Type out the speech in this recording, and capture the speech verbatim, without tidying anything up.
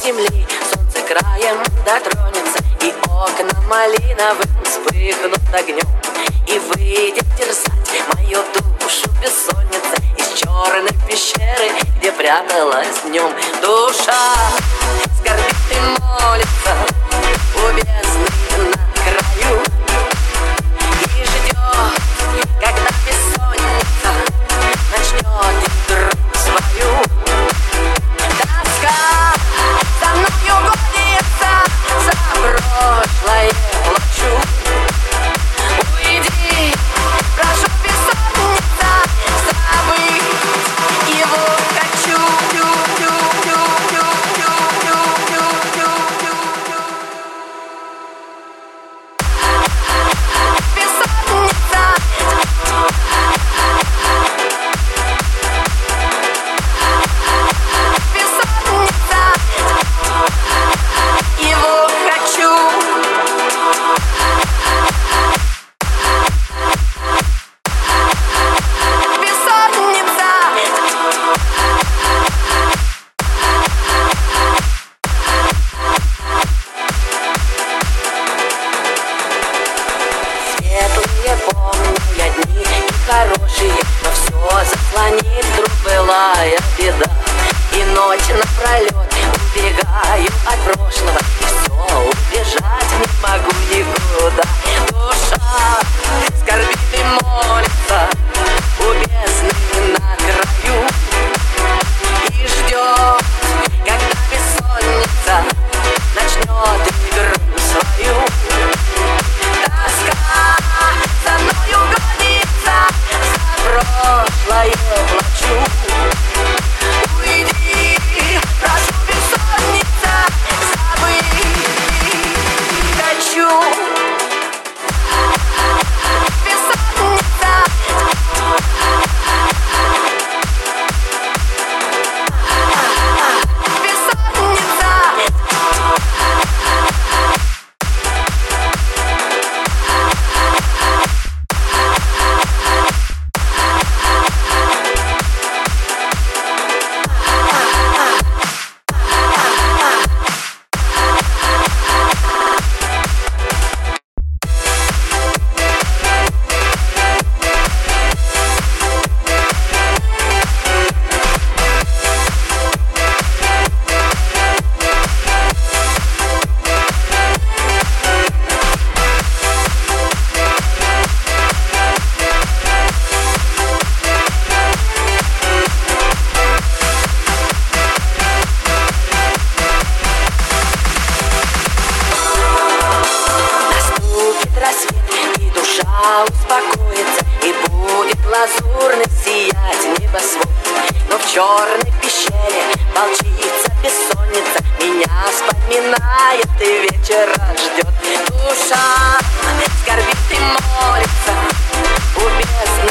земли солнце краем дотронется, и окна малиновым вспыхнут огнем, и выйдет терзать мою душу бессонница из черной пещеры, где пряталась днем. Душа скорбит и молится у бездны на краю, и ждет, когда бессонница начнет игру свою. Тоска за мною гонится, за прошлое плачу. Уйди, прошу, бессонница, забыть его хочу. Помню я дни и хорошие, но все заслонит вдруг былая беда. И ночь напролет убегаю от прошлого, и все, убежать не могу никуда. Душа скорбит и молится у бездны на краю, и ждет, когда бессонница начнет игру свою. Тоска за мною гонится, за прошлое плачу. Уйди, прошу, бессонница, забыть хочу. Бессонница, бессонница. И душа успокоится, и будет лазурно сиять небосвод. Но в черной пещере волчица бессонница меня вспоминает и вечера ждет. Душа скорбит и молится у бездны